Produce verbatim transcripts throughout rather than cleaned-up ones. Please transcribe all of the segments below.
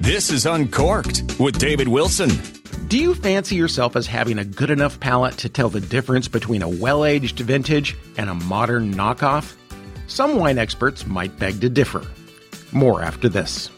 This is Uncorked with David Wilson. Do you fancy yourself as having a good enough palate to tell the difference between a well-aged vintage and a modern knockoff? Some wine experts might beg to differ. More after this.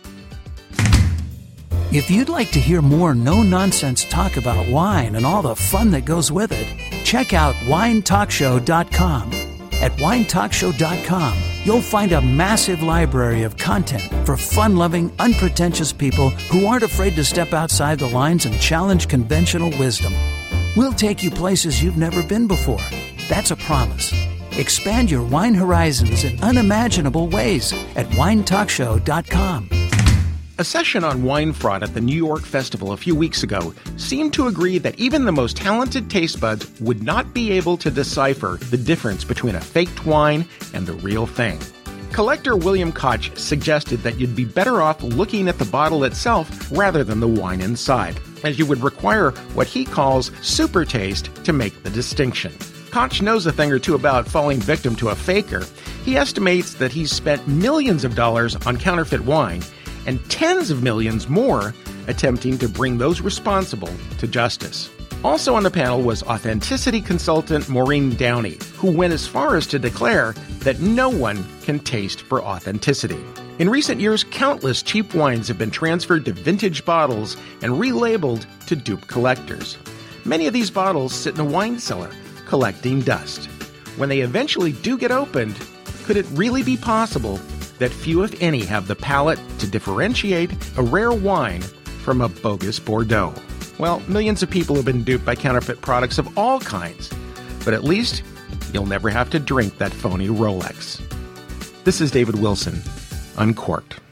If you'd like to hear more no-nonsense talk about wine and all the fun that goes with it, check out wine talk show dot com. At wine talk show dot com, you'll find a massive library of content for fun-loving, unpretentious people who aren't afraid to step outside the lines and challenge conventional wisdom. We'll take you places you've never been before. That's a promise. Expand your wine horizons in unimaginable ways at wine talk show dot com. A session on wine fraud at the New York Festival a few weeks ago seemed to agree that even the most talented taste buds would not be able to decipher the difference between a faked wine and the real thing. Collector William Koch suggested that you'd be better off looking at the bottle itself rather than the wine inside, as you would require what he calls super taste to make the distinction. Koch knows a thing or two about falling victim to a faker. He estimates that he's spent millions of dollars on counterfeit wine and tens of millions more attempting to bring those responsible to justice. Also on the panel was authenticity consultant Maureen Downey, who went as far as to declare that no one can taste for authenticity. In recent years, countless cheap wines have been transferred to vintage bottles and relabeled to dupe collectors. Many of these bottles sit in a wine cellar, collecting dust. When they eventually do get opened, could it really be possible that few, if any, have the palate to differentiate a rare wine from a bogus Bordeaux? Well, millions of people have been duped by counterfeit products of all kinds, but at least you'll never have to drink that phony Rolex. This is David Wilson, Uncorked.